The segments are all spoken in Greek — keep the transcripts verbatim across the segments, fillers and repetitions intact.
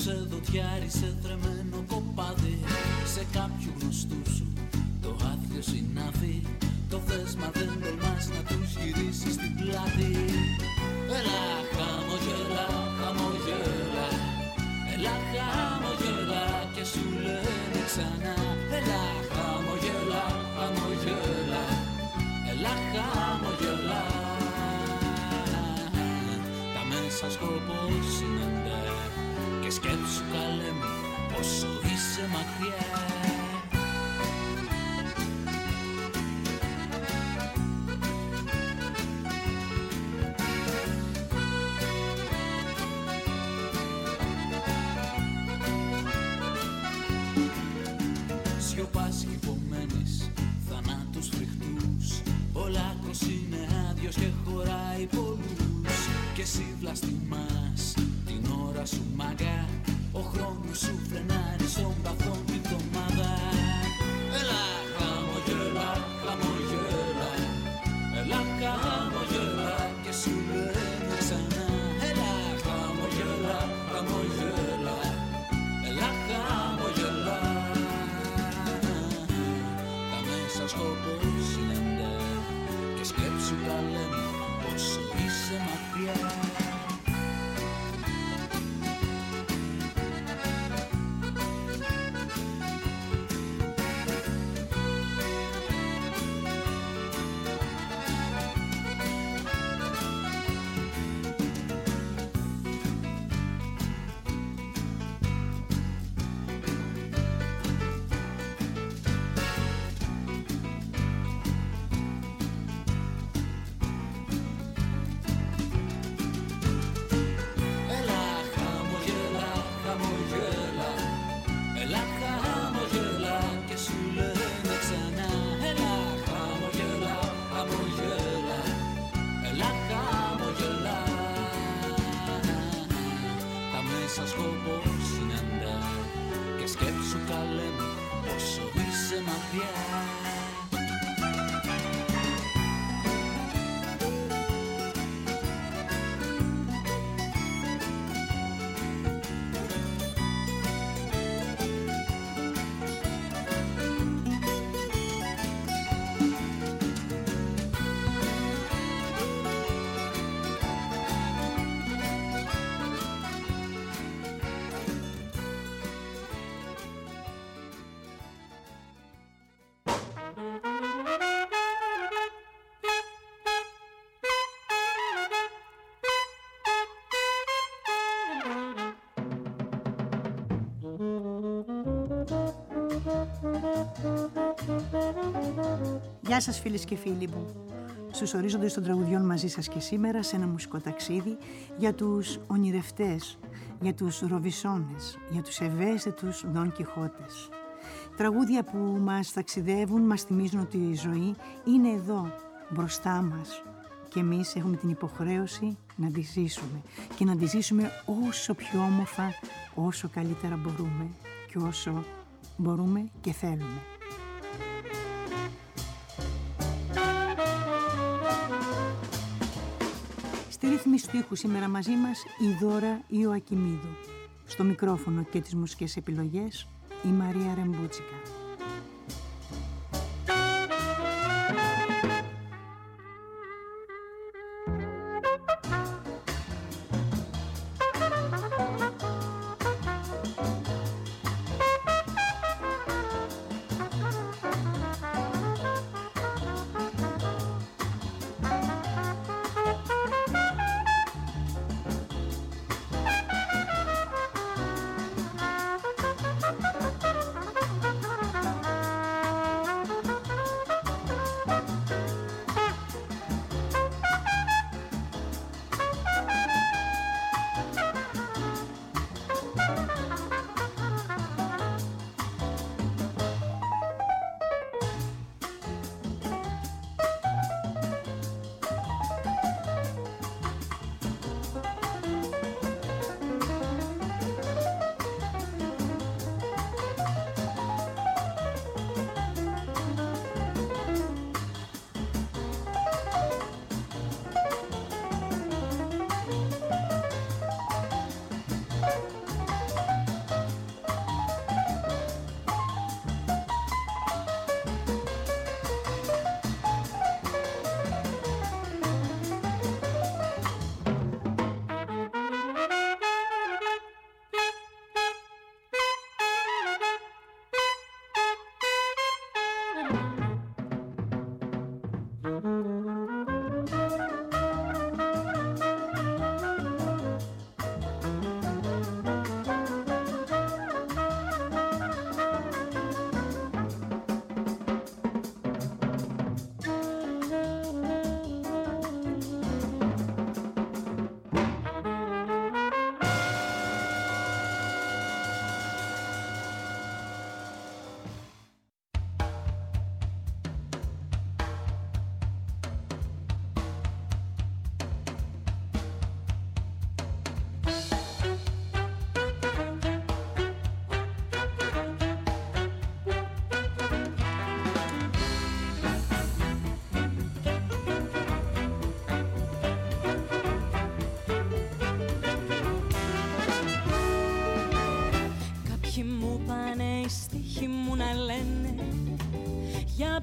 σε δοτιάρι, σε θρεμμένο κοπάδι, σε κάποιου γνωστού σου το άθλιο συνάδει. Το θες μα δεν τολμάς να τους γυρίσεις την πλάτη. Έλα χαμογελά, χαμογελά, έλα χαμογελά και σου λένε ξανά. Έλα χαμογελά, χαμογελά, έλα χαμογελά. Τα μέσα σκοπός είναι ντε και σκέψου καλέ μου πόσο είσαι μακριά. Σιωπάς χυπωμένες θανάτους φρικτούς. Ο λάκκος είναι άδειος και χωράει πολλούς. Και εσύ βλαστημάς την ώρα σου μαγά. Ο χρόνος σου φρενάρει στον παθόν την εβδομάδα. Έλα χαμογελά, χαμογελά, έλα χαμογελά και σου λένε ξανά. Έλα χαμογελά, χαμογελά, έλα χαμογελά. Τα μέσα σκοπός είναι ντε και σκέψου καλέ μου πόσο είσαι μακριά. Γεια σας φίλες και φίλοι μου. Στους ορίζοντες των τραγουδιών μαζί σας και σήμερα σε ένα μουσικό ταξίδι για τους ονειρευτές, για τους ροβισόνες, για τους ευαίσθητους Δον Κιχώτες. Τραγούδια που μας ταξιδεύουν, μας θυμίζουν ότι η ζωή είναι εδώ, μπροστά μας και εμείς έχουμε την υποχρέωση να τη ζήσουμε και να τη ζήσουμε όσο πιο όμορφα, όσο καλύτερα μπορούμε και όσο μπορούμε και θέλουμε. Στη ρύθμιση του ήχου σήμερα μαζί μας η Δώρα Ιωακιμίδου. Στο μικρόφωνο και τις μουσικές επιλογές η Μαρία Ρεμπούτσικα.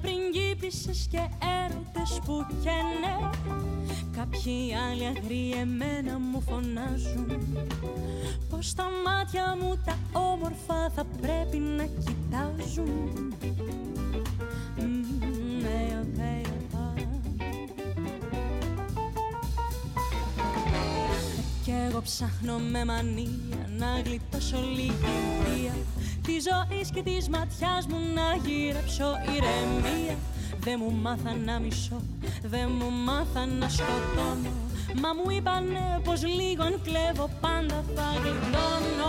πριγκίπισσες και έρωτες που καίνε. Κάποιοι άλλοι αγροί εμένα μου φωνάζουν πως τα μάτια μου τα όμορφα θα πρέπει να κοιτάζουν. Κι εγώ ψάχνω με μανία να γλιτώσω λίγη βία της ζωής και της ματιάς μου να γυρέψω ηρεμία. Δε μου μάθα να μισώ, δε μου μάθα να σκοτώνω, μα μου είπανε πως λίγο αν κλέβω πάντα θα γλιτώνω.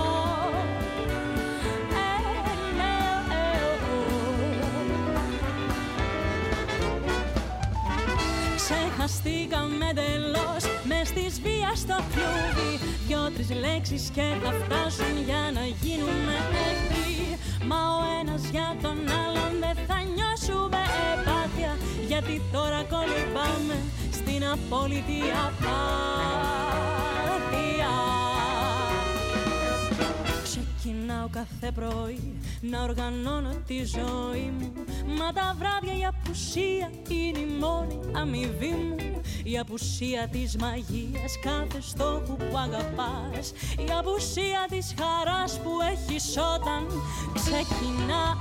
Ξεχαστήκαμε εντελώς μες της βίας στο κλούβι. Δυο-τρεις λέξεις και θα φτάσουν για να γίνουμε εχθροί. Μα ο ένας για τον άλλον δεν θα νιώσουμε επάθεια, γιατί τώρα κολυμπάμε στην απόλυτη απάθεια. Ξεκινάω κάθε πρωί να οργανώνω τη ζωή μου, μα τα βράδια η απουσία είναι η μόνη αμοιβή μου. Η απουσία της μαγείας κάθε στόχου που αγαπάς, η απουσία της χαράς που έχεις όταν ξεκινάς.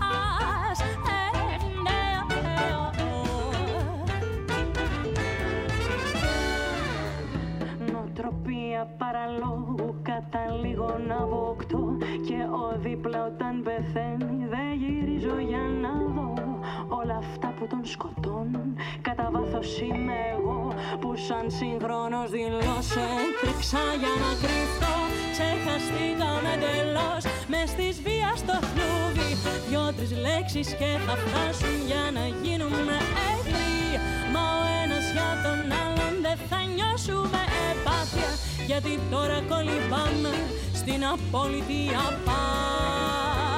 Νοοτροπία παραλόγου καταλήγω να αποκτώ, και ο δίπλα όταν πεθαίνει δεν γυρίζω για να δω όλα αυτά που τον σκοτώνουν. Κατά βάθος είμαι εγώ που σαν συγχρόνος δηλώσε τρέξα για να κρυφτώ. Ξεχαστήκαμε εντελώς μες της βίας στο φλούβι. Δυο-τρεις λέξεις και θα φτάσουν για να γίνουμε εχθροί. Μα ο ένας για τον άλλον δεν θα νιώσουμε επάθεια, γιατί τώρα κολυμπάμε στην απόλυτη απάθεια.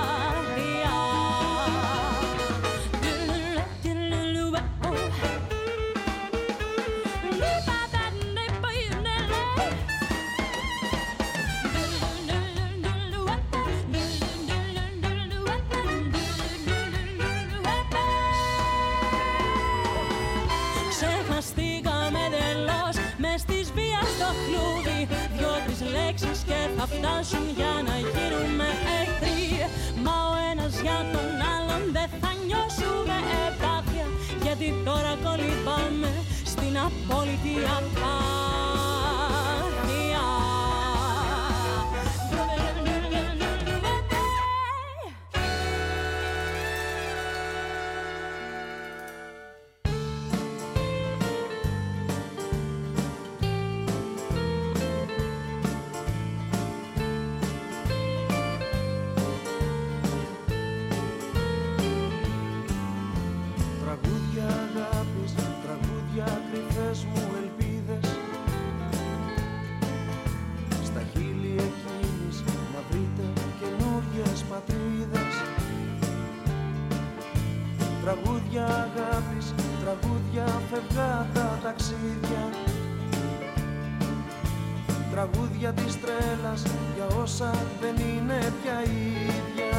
Ξεχαστήκαμε εντελώς μες της βίας στο κλούβι. Δυο-τρεις λέξεις και θα φτάσουν για να γίνουμε εχθροί. Μα ο ένας για τον άλλον δεν θα νιώσουμε επάθεια, γιατί τώρα κολυμπάμε στην απόλυτη απάθεια. Τραγούδια αγάπης, τραγούδια φευγάτα ταξίδια, τραγούδια της τρέλας για όσα δεν είναι πια ίδια.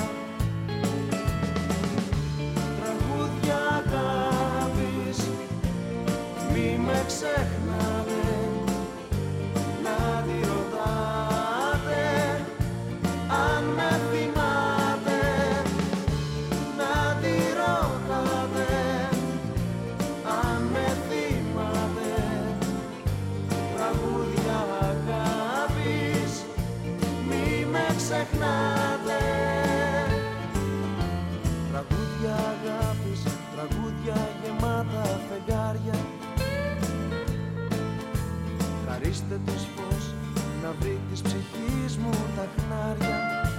Τραγούδια αγάπης, μη με ξεχνάτε, να τη ρωτάτε αν με θυμάται, να τη ρωτάτε αν με θυμάται. Τραγούδια αγάπης, μη με ξεχνάτε. Τραγούδια αγάπης, τραγούδια γεμάτα φεγγάρια, χαρίστε τους φως να βρει της ψυχής μου τα χνάρια.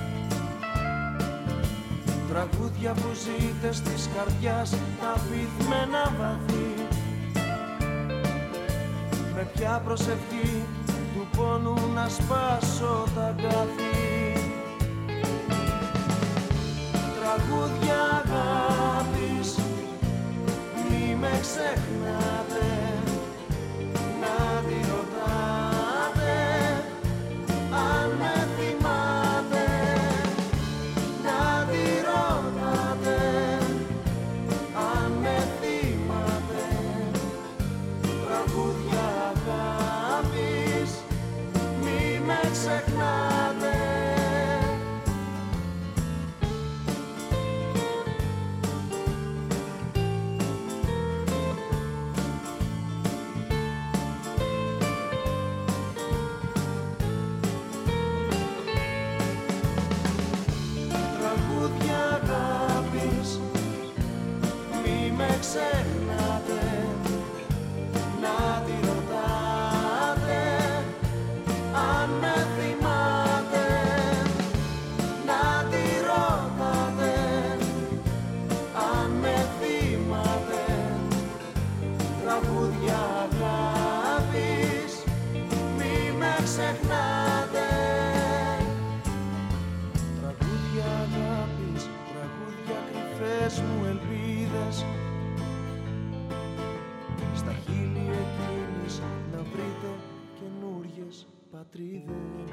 Τραγούδια που ζείτε στις καρδιάς τα βυθμένα βαθύ, με ποια προσευχή του πόνου να σπάσω τα αγκάθη. Τραγούδια αγάπης, μη με ξεχνάτε, να τη ρωτάτε αν με θυμάται, να τη ρωτάτε ξεχνάτε, να τη ρωτάτε αν με θυμάται, να τη ρωτάτε αν με θυμάται. Τραγούδια αγάπης, μη με ξεχνάτε. Τραγούδια αγάπης, τραγούδια κρυφές μου ελπίδες, στα χείλη εκείνης να βρείτε καινούριες πατρίδες.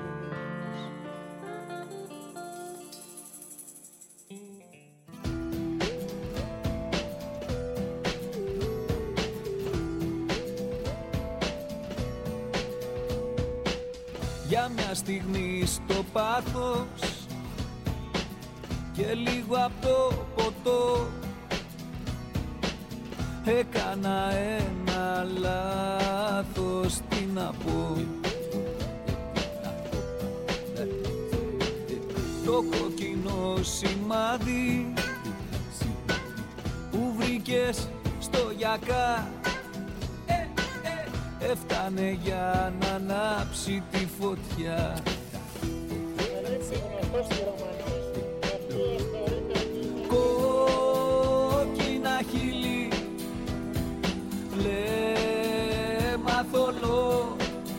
Για μια στιγμή στο πάθος και λίγο απ' το ποτό έκανα ένα λάθος, τι να πω. Το κόκκινο σημάδι που βρήκες στο γιακά έφτανε για να ανάψει τη φωτιά. Κόκκινα χείλη, βλέμμα θολό,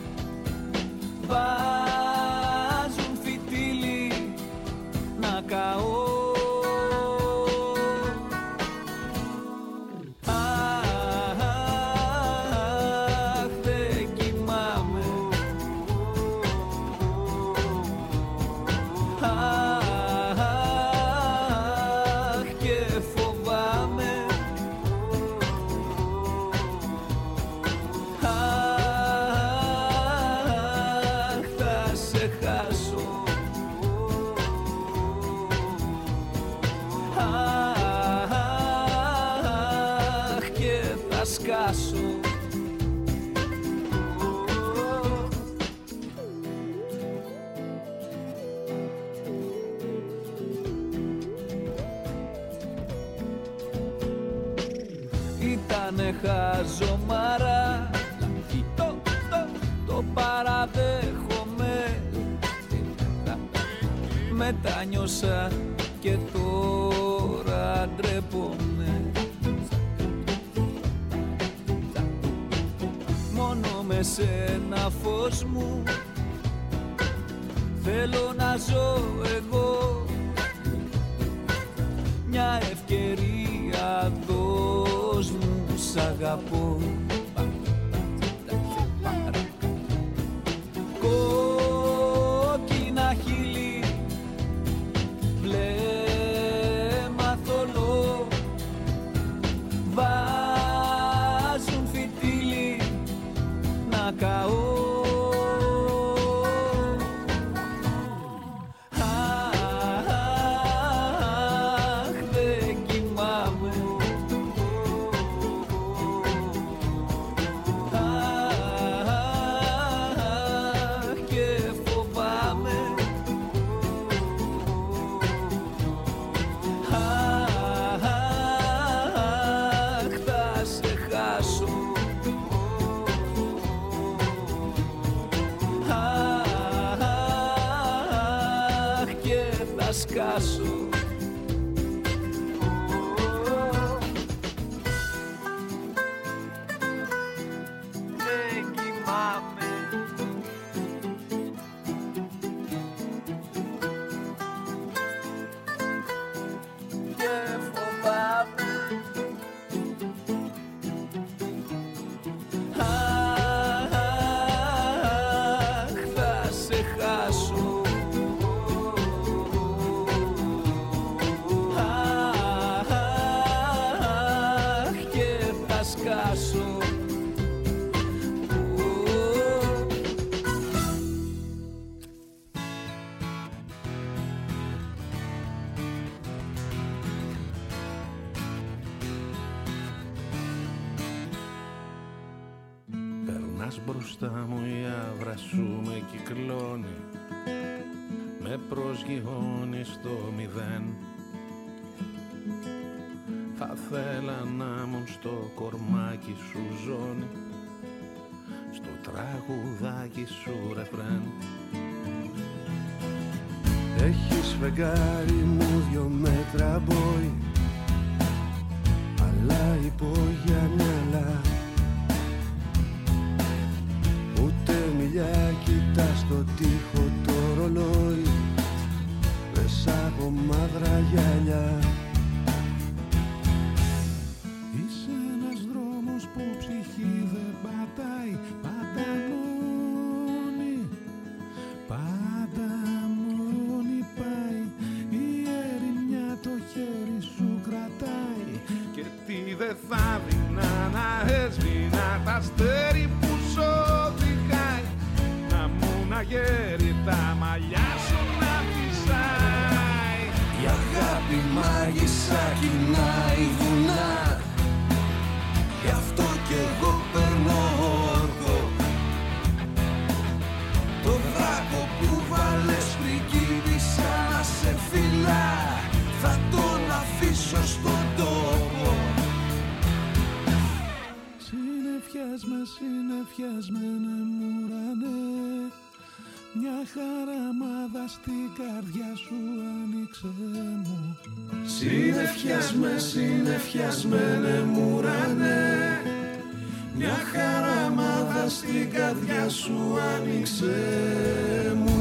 βάζουν φυτίλι να καώ. Σκάσω. Ήτανε χαζομάρα, το, το, το παραδέχομαι. Μετάνιωσα και τώρα ντρέπομαι. Με σένα φως μου θέλω να ζω εγώ, μια ευκαιρία δώσ' μου, σ' αγαπώ. Κόκκινα χείλη, βλέμμα θολό, βάζουν φυτίλι να καώ. Αχ, δεν κοιμάμαι. Αχ, και φοβάμαι. Αχ, θα σε χάσω. Σκάσω. Δεν κοιμάμαι. Και φοβάμαι. Αχ, θα σε χάσω. Σκάσω. Περνάς μπροστά μου, η άβρα σου με κυκλώνει, με προσγειώνει στο μηδέν. Θα Θα θέλα να ήμουν στο κορμάκι σου ζώνη, στο τραγουδάκι σου ρεφρέν. Έχεις φεγγάρι μου δυο μέτρα μπόι, αλλά υπόγεια μυαλά. Ούτε μιλιά κοιτάς το τοίχο το ρολόι, μέσα από μαύρα γυαλιά. Είσαι ένας δρόμος που ψυχή δεν πατάει, πάντα μόνη, πάντα μόνη πάει. Η ερημιά το χέρι σου κρατάει, και τι δεν θα δεινά να έσβηνα τα αστέρι που σ' οδηγάει. Να μου να γέρει τα μαλλιά σου να φυσάει. Η αγάπη μάγισσα κοινάει βουνά, γι' αυτό κι εγώ περνώ όρκο. Το δράκο που βάλες πρικίδησα να σε φυλά, θα τον αφήσω στον τόπο. Συνεφιάσμε, συνεφιασμένε μου ουρανέ, μια χαραμάδα στην καρδιά σου άνοιξε μου. Συνεφιάσμε, συνεφιασμένε μου ουρανέ, μια χαραμάδα στην καρδιά σου άνοιξε μου.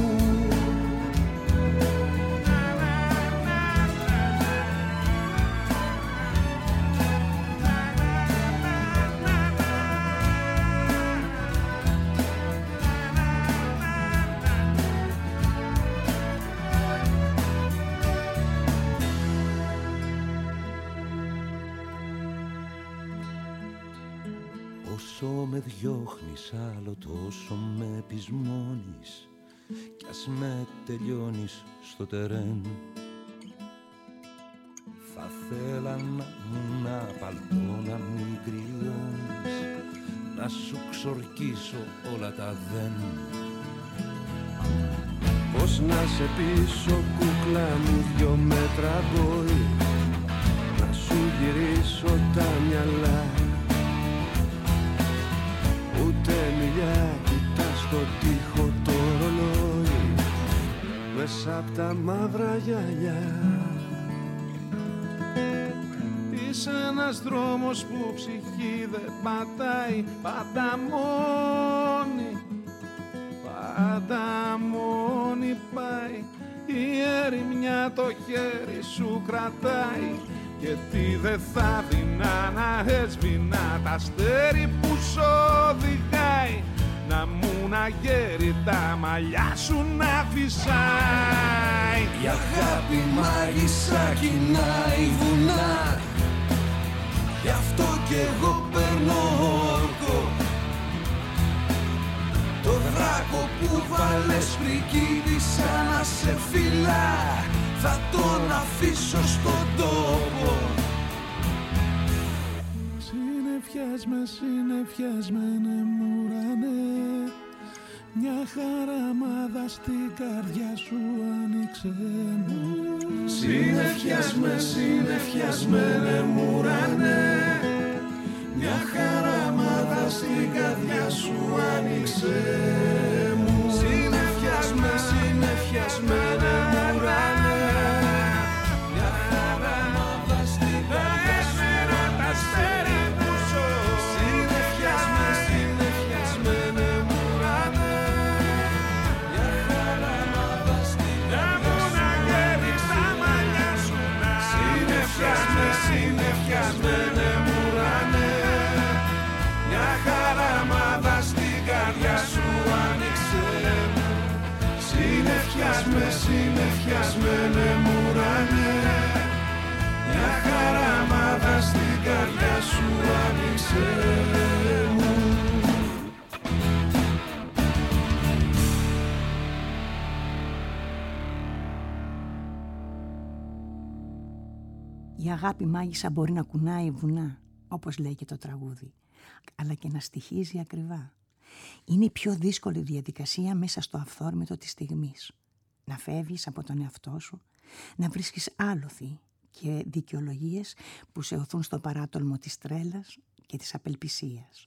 Όσο με διώχνεις άλλο τόσο με πεισμώνεις, κι ας με τελειώνεις στο τερέν. Θα θέλα να μου να παλτώ να μην κρυώνεις, να σου ξορκίσω όλα τα δεν. Πώς να σε πείσω κούκλα μου δυο μέτρα μπόι, να σου γυρίσω τα μυαλά. Ούτε μιλιά κοιτάς το τοίχο το ρολόι, μέσα απ' τα μαύρα γυαλιά. Είσαι ένας δρόμος που ψυχή δεν πατάει, πάντα μόνη, πάντα μόνη πάει. Η ερημιά το χέρι σου κρατάει, και τι δεν θα δεινά να έσβηνα τα αστέρι που σ' οδηγάει. Να μου να γέρει τα μαλλιά σου να φυσάει. Η αγάπη μάγισσα κοινάει βουνά, γι' αυτό κι εγώ περνώ όρκο. Το δράκο που βάλες πρικίδησα να σε φυλά, θα τον αφήσω στον τόπο. Συνεφιάσμε, συνεφιασμένε μου ουρανέ, μια χαραμάδα στην καρδιά σου άνοιξε μου. Συνεφιάσμε, συνεφιασμένε μου ουρανέ, μια χαραμάδα στην καρδιά σου άνοιξε μου. Συνεφιάσμε, συνεφιασμένε μου ουρανέ, μια χαραμάδα στην καρδιά σου άνοιξε μου. Συνεφιάσμε, συνεφιασμένε μου ουρανέ, μια χαραμάδα στην καρδιά σου άνοιξε. Συνεφιάσμε, συνεφιασμένε μου ουρανέ, μια χαραμάδα στην καρδιά σου άνοιξε μου. Συνεφιάσμε, συνεφιασμένε μου ουρανέ, μια χαραμάδα στην καρδιά σου άνοιξε μου. Η αγάπη μάγισσα μπορεί να κουνάει βουνά, όπως λέει και το τραγούδι, αλλά και να στοιχίζει ακριβά. Είναι η πιο δύσκολη διαδικασία μέσα στο αυθόρμητο της στιγμής. Να φεύγεις από τον εαυτό σου, να βρίσκεις άλοθη και δικαιολογίες που σε οθούν στο παράτολμο της τρέλας και της απελπισίας.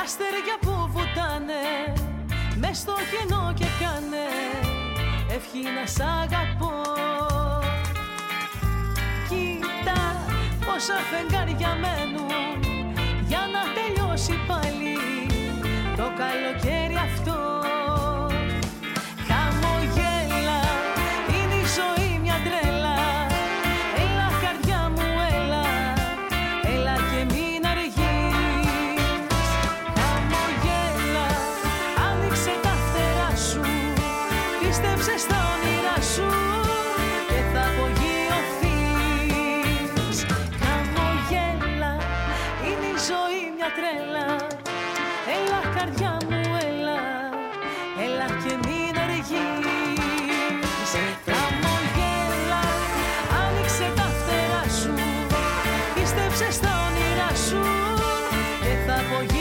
αστέρια που βουτάνε μες στο κενό και κάνε ευχή να σ' αγαπώ. Κοίτα πόσα φεγγάρια μένουν για να τελειώσει πάλι το καλοκαίρι αυτό. Χαμογέλα, είναι η ζωή μια τρέλα. Έλα καρδιά μου έλα, έλα και μην αργείς. Χαμογέλα, άνοιξε τα φτερά σου, πίστεψε στα όνειρά σου και θα απογειωθείς. Χαμογέλα, είναι η ζωή μια τρέλα. Έλα καρδιά μου έλα, έλα και μην αργείς. Χαμογέλα, άνοιξε τα φτερά σου, πίστεψε στα όνειρά σου και θα απογειωθείς.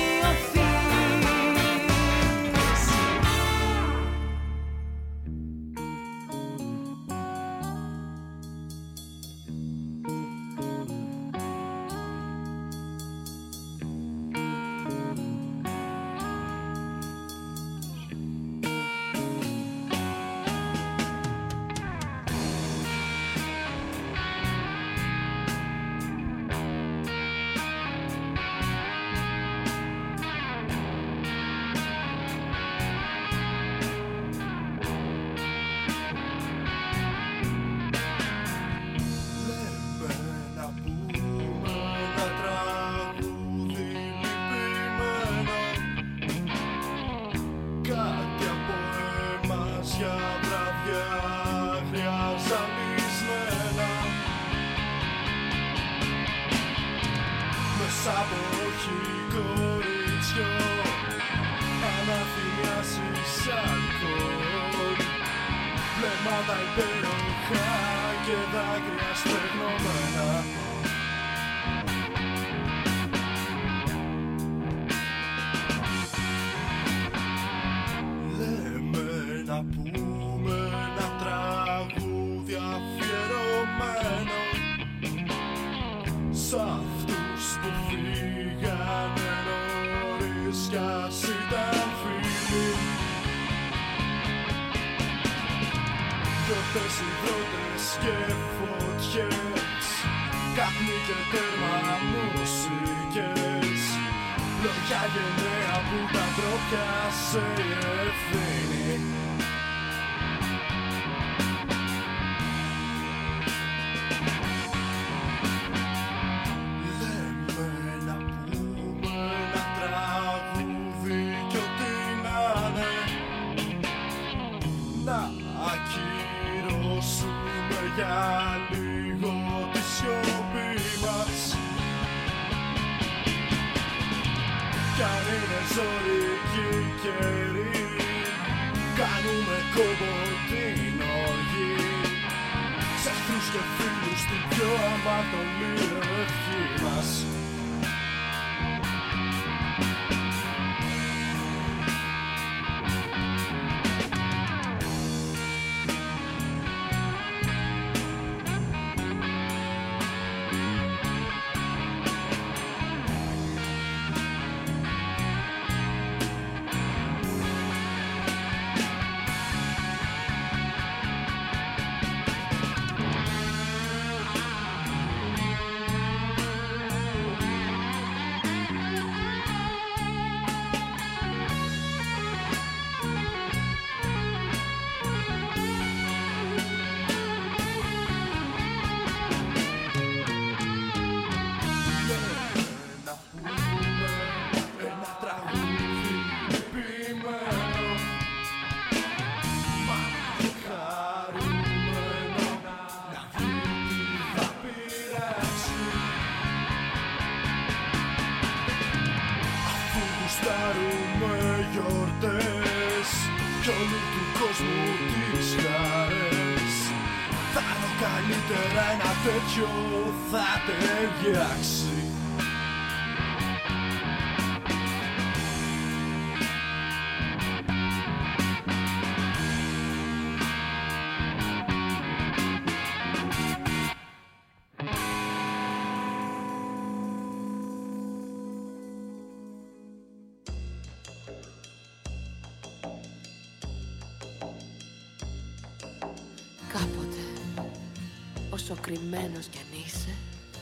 όσο κρυμμένος κι αν είσαι,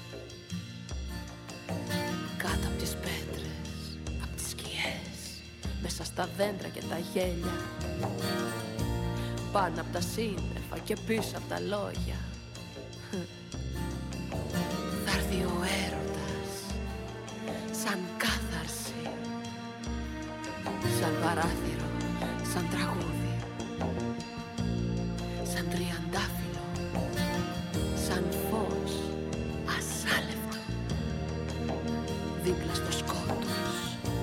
κάτω απ' τις πέτρες, απ' τις σκιές, μέσα στα δέντρα και τα γέλια, πάνω απ' τα σύννεφα και πίσω απ' τα λόγια. Θα έρθει ο έρωτας σαν κάθαρση, σαν παράθυρο, σαν τραγούδι, σαν τριαντάφυλλο, σαν φως ασάλευτο δίπλα στο σκότος.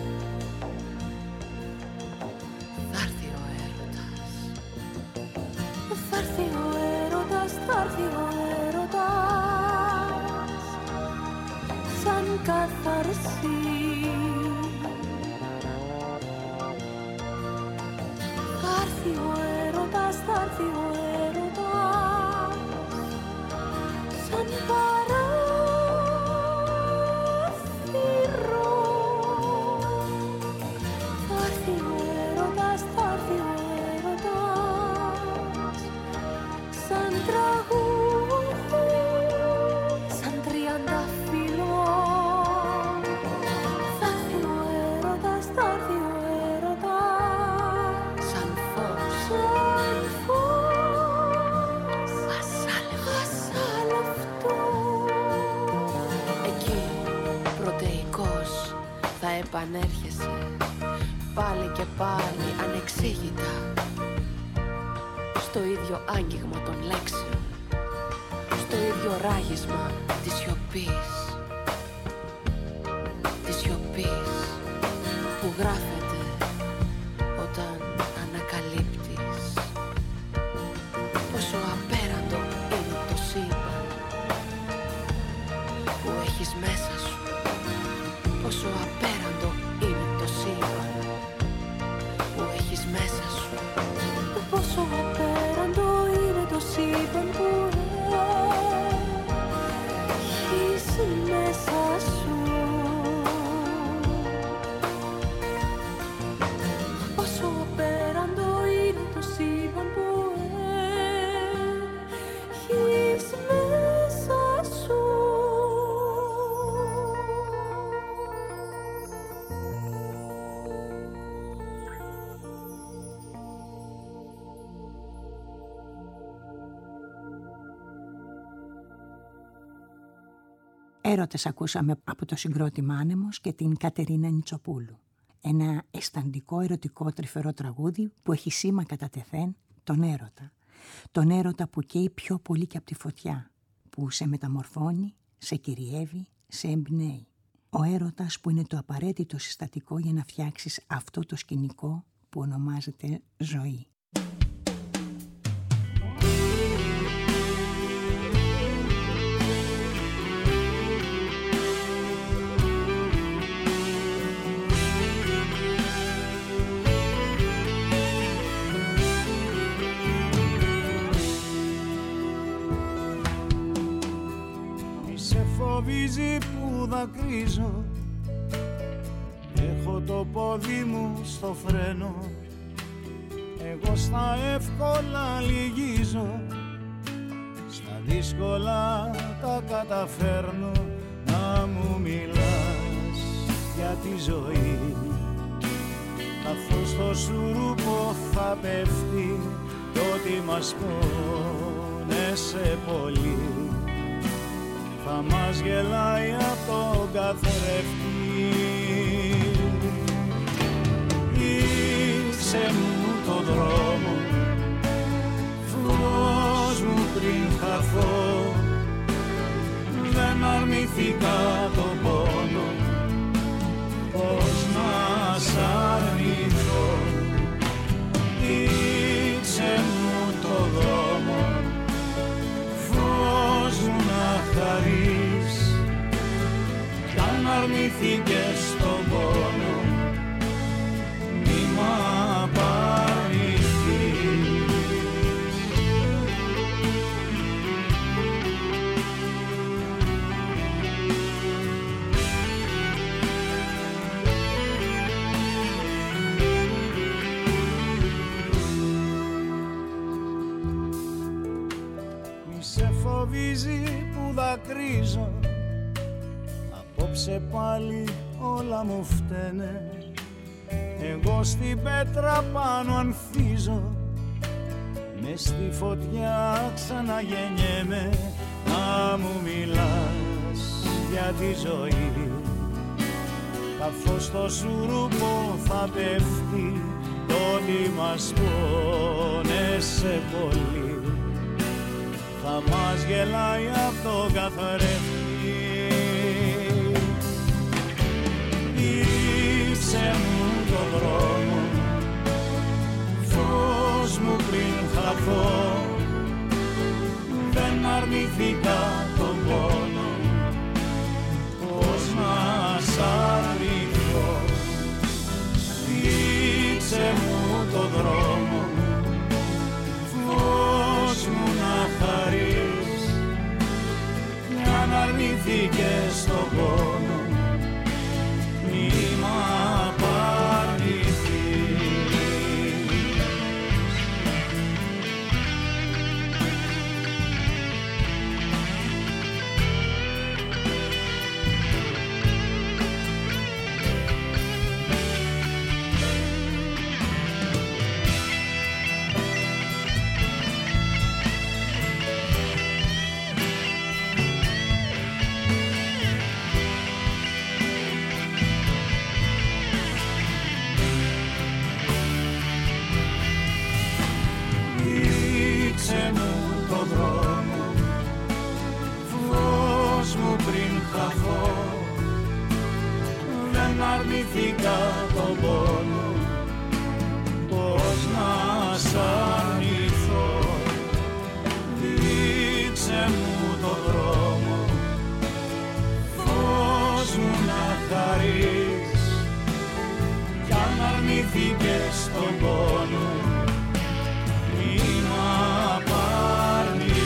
Θα έρθει ο έρωτας, θα έρθει ο έρωτας, θα έρθει ο έρωτας σαν κάθαρση, θα έρθει ο έρωτας, θα έρθει ο έρωτας σαν παράθυρο, θα έρθει ο έρωτας, θα έρθει ο έρωτας σαν τραγούδι, σαν τριαντάφυλλο, θα έρθει ο έρωτας, θα έρθει ο έρωτας σαν φως, σαν φως ασάλευτο. Εκεί πρωτεϊκός θα επανέρχεσαι πάλι και πάλι ανεξήγητα, στο ίδιο άγγιγμα των λέξεων, στο ίδιο ράγισμα της σιωπής, της σιωπής που γράφεται όταν ανακαλύπτεις πόσο απέραντο είναι το σύμπαν που έχεις μέσα σου, πόσο απέραντο είναι το σύμπαν που έχεις μέσα σου, πόσο απέραντο είναι το σύμπαν που έχεις μέσα σου, πόσο απέραντο είναι το σύμπαν που έχεις μέσα σου. Έρωτες ακούσαμε από το συγκρότημα Άνεμος και την Κατερίνα Νιτσοπούλου. Ένα αισθαντικό, ερωτικό, τρυφερό τραγούδι που έχει σήμα κατά τεθέν τον έρωτα. Τον έρωτα που καίει πιο πολύ και από τη φωτιά, που σε μεταμορφώνει, σε κυριεύει, σε εμπνέει. Ο έρωτας που είναι το απαραίτητο συστατικό για να φτιάξεις αυτό το σκηνικό που ονομάζεται ζωή. Φοβίζει που δακρύζω, έχω το πόδι μου στο φρένο, εγώ στα εύκολα λυγίζω, στα δύσκολα τα καταφέρνω. Να μου μιλάς για τη ζωή, καθώς το σουρούπο θα πέφτει, το ότι μας πόνεσαι πολύ θα μας γελάει από τον καθρέφτη. Δείξε μου το δρόμο, φως μου πριν χαθώ, δεν αρνηθήκα το πόνο, πώς να σ' αρνηθώ. Δείξε μου το δρόμο, φως μου να χαρείς, κι αν αρνηθήκες τον πόνο, μη μ' απαρνηθείς. αξίζει που δακρύζω. Απόψε πάλι όλα μου φταίνε, εγώ στην πέτρα πάνω ανθίζω. Μες στη φωτιά ξαναγεννιέμαι, να μου μιλάς για τη ζωή. Καθώς το σουρουπό θα πέφτει, το ότι μας πόνεσε πολύ, θα μας γελάει απ' το καθρέφτη. Δείξε μου το δρόμο, φως μου πριν χαθώ. Δεν αρνηθήκα τον πόνο, πώς να σ' αρνηθώ. Δείξε μου το δρόμο, φως μου να χαρείς. Κι αν αρνηθήκες τον πόνο, μη μ' απαρνηθείς. Δείξε μου το δρόμο, φως μου πριν χαθώ. Δεν αρνηθήκα τον πόνο, πώς να σ' αρνηθώ. Δείξε μου το δρόμο, φως μου να χαρείς. Κι αν αρνηθήκες τον πόνο, μη μ' απαρνηθείς.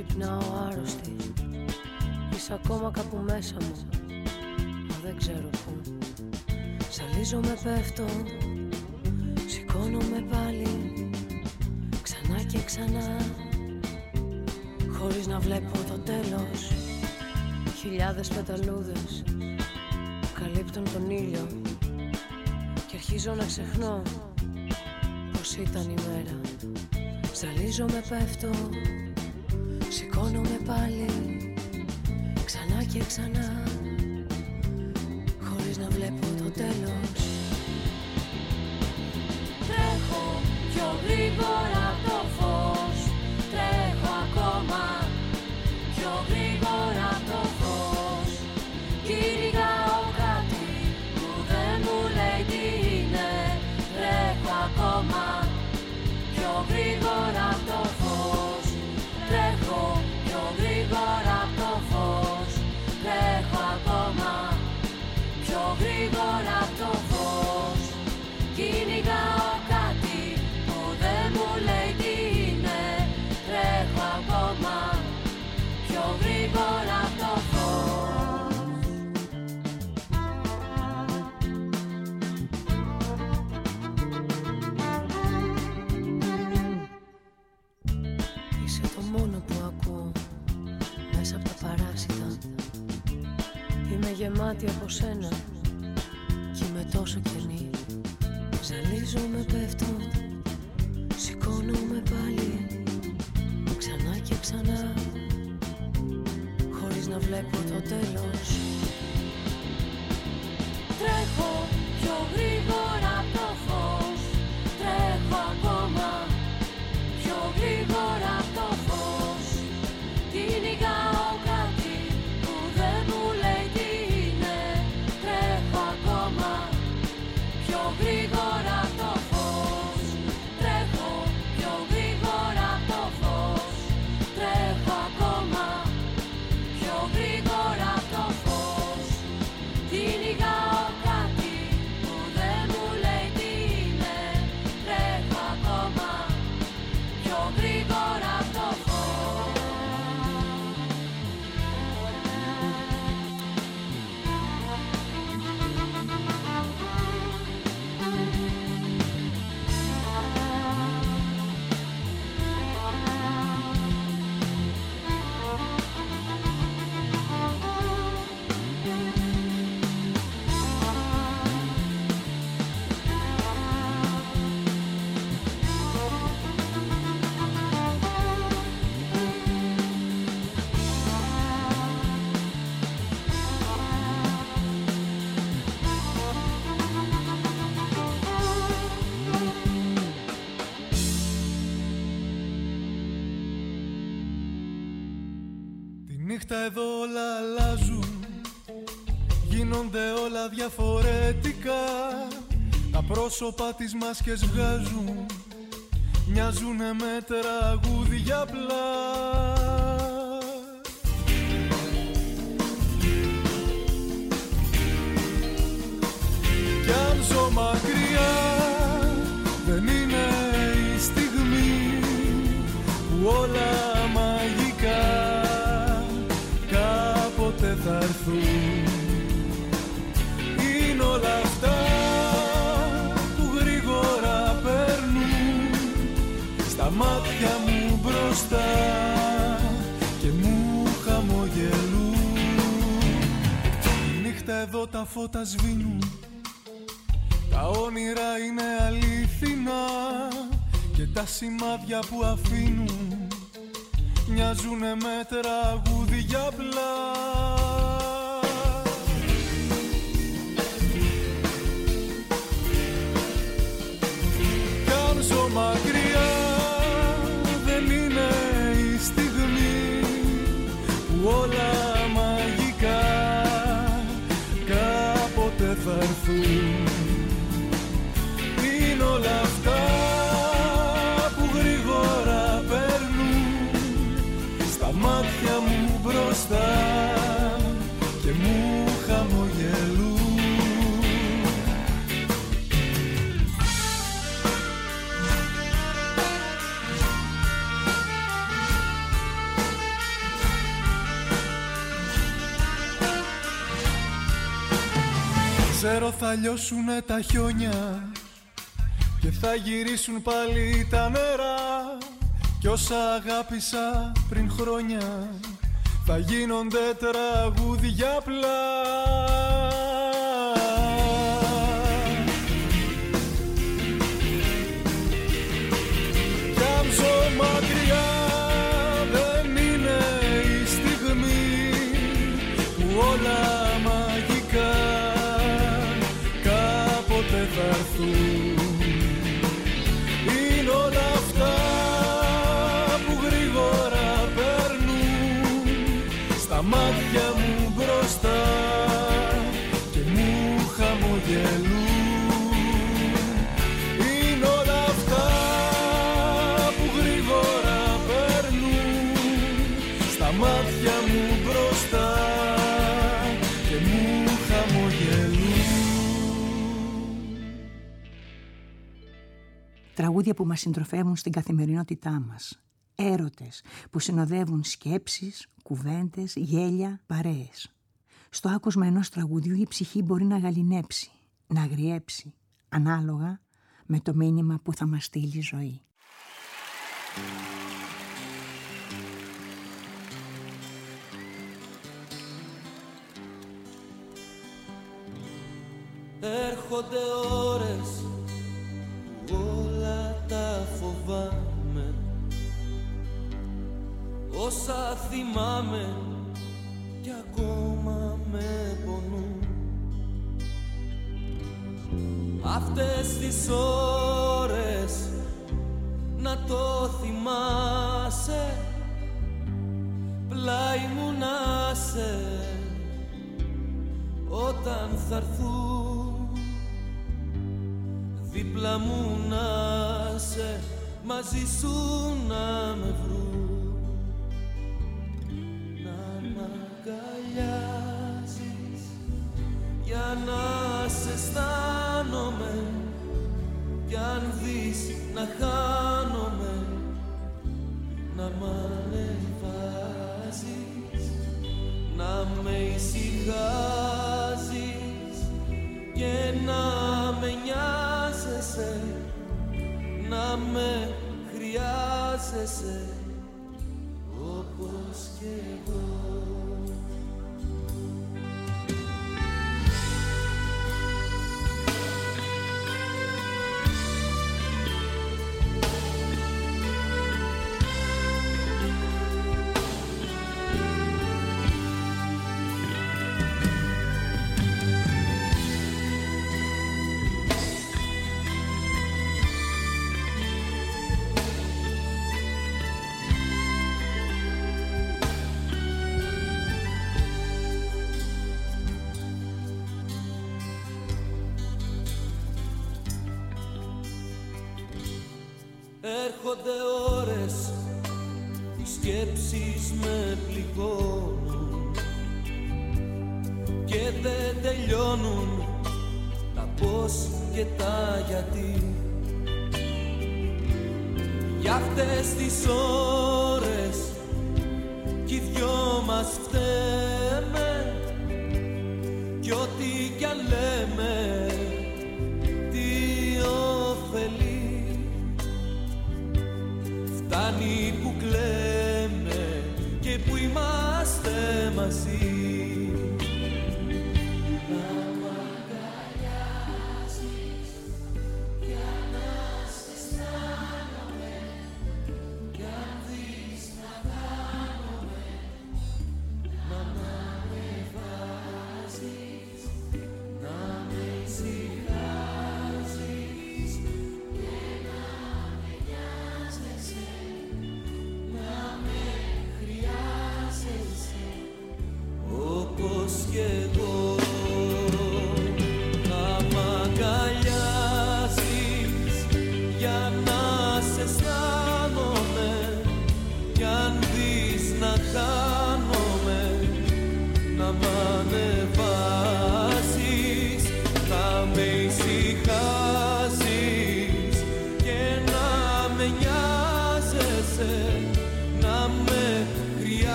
Ξυπνάω άρρωστη, είσαι ακόμα κάπου μέσα μου, μα δεν ξέρω πού. Ζαλίζομαι, πέφτω, σηκώνομαι πάλι, ξανά και ξανά, χωρίς να βλέπω το τέλος. Χιλιάδες πεταλούδες καλύπτουν τον ήλιο και αρχίζω να ξεχνώ πως ήταν η μέρα. Ζαλίζομαι, πέφτω, σηκώνομαι πάλι, ξανά και ξανά, χωρίς να βλέπω το τέλος. Τρέχω πιο γρήγορα από το φως, τρέχω ακόμα πιο γρήγορα από το φως. Κυνηγάω κάτι που δεν μου λέει τι είναι, τρέχω ακόμα πιο γρήγορα από το φως. Τρέχω πιο γρήγορα από το φως, τρέχω ακόμα πιο γρήγορα από το φως. Κυνηγάω κάτι που δεν μου λέει τι είναι, τρέχω ακόμα πιο γρήγορα από το φως. Είσαι το μόνο που ακούω μέσα από τα παράσιτα. Είμαι γεμάτη από σένα κι είμαι τόσο κενή. Ζαλίζομαι, πέφτω, σηκώνομαι πάλι, ξανά και ξανά, χωρίς να βλέπω το τέλος. Τρέχω πιο γρήγορα από το φως, τρέχω ακόμα πιο γρήγορα από το φως. Κυνηγάω κάτι που δεν μου λέει τι είναι, τρέχω ακόμα πιο γρήγορα από το φως. Τρέχω πιο γρήγορα από το φως, τρέχω ακόμα πιο γρήγορα από το φως. Κυνηγάω κάτι που δεν μου λέει τι είναι, τρέχω ακόμα πιο γρήγορα από το φως. Νύχτα εδώ όλα αλλάζουν, γίνονται όλα διαφορετικά. Τα πρόσωπα τις μάσκες βγάζουν, μοιάζουνε με τραγούδια απλά. Κι αν ζω μακριά, δεν είναι η στιγμή που όλα μαγικά κάποτε θα έρθουν. Είναι όλα αυτά που γρήγορα περνούν στα μάτια μου μπροστά και μου χαμογελούν. Τη νύχτα εδώ τα φώτα σβήνουν, τα όνειρα είναι αλήθινα και τα σημάδια που αφήνουν μοιάζουνε με τραγούδια απλά. Κι αν ζω μακριά, δεν είναι η στιγμή που όλα μαγικά κάποτε θα έρθουν. Είναι όλα αυτά που γρήγορα περνούν στα μάτια μου μπροστά και μου χαμογελούν. Ξέρω θα λιώσουνε τα χιόνια και θα γυρίσουν πάλι τα νερά, κι όσα αγάπησα πριν χρόνια θα γίνονται τραγούδια απλά. Κι αν ζω μακριά δεν είναι η στιγμή που όλα μαγικά κάποτε θα έρθουν. Είναι όλα αυτά που γρήγορα περνούν στα μάτια μου μπροστά και μου χαμογελούν. Είναι όλα αυτά που γρήγορα περνούν στα μάτια μου μπροστά και μου χαμογελούν. Τραγούδια που μας συντροφεύουν στην καθημερινότητά μας. Έρωτες που συνοδεύουν σκέψεις, κουβέντες, γέλια, παρέες. Στο άκουσμα ενός τραγουδιού η ψυχή μπορεί να γαληνέψει, να αγριέψει, ανάλογα με το μήνυμα που θα μας στείλει η ζωή. Έρχονται ώρες που όλα τα φοβάμαι, όσα θυμάμαι κι ακόμα με πονούν. Αυτές τις ώρες να το θυμάσαι, πλάι μου να σε όταν θα έρθουν, δίπλα μου να σε, μαζί σου να με βρουν. Να μ' αγκαλιάζεις για να σε αισθάνομαι, κι αν δεις να χάνομαι, να μ' ανεβάζεις, να με ησυχάζεις και να με νοιάζεσαι, να με χρειάζεσαι όπως και εγώ. Έρχονται ώρες που οι σκέψεις με πληγώνουν και δεν τελειώνουν τα πώς και τα γιατί. Για αυτές τις ώρες κι οι δυο μας φταίμε, κι ό,τι κι αν λέμε τι ωφελεί. Φτάνει που κλαίμε και που είμαστε μαζί. Να μ' αγκαλιάζεις για να σε αισθάνομαι, κι αν δεις να χάνομαι, να μ' ανεβάζεις, να με ησυχάζεις και να με νοιάζεσαι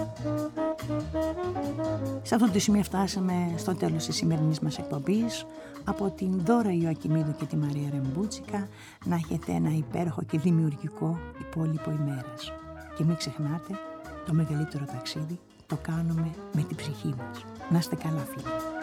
Σε αυτό το σημείο φτάσαμε στο τέλος της σημερινής μας εκπομπής. Από την Δώρα Ιωακημίδου και τη Μαρία Ρεμπούτσικα, να έχετε ένα υπέροχο και δημιουργικό υπόλοιπο ημέρας. Και μην ξεχνάτε, το μεγαλύτερο ταξίδι το κάνουμε με την ψυχή μας. Να είστε καλά, φίλοι.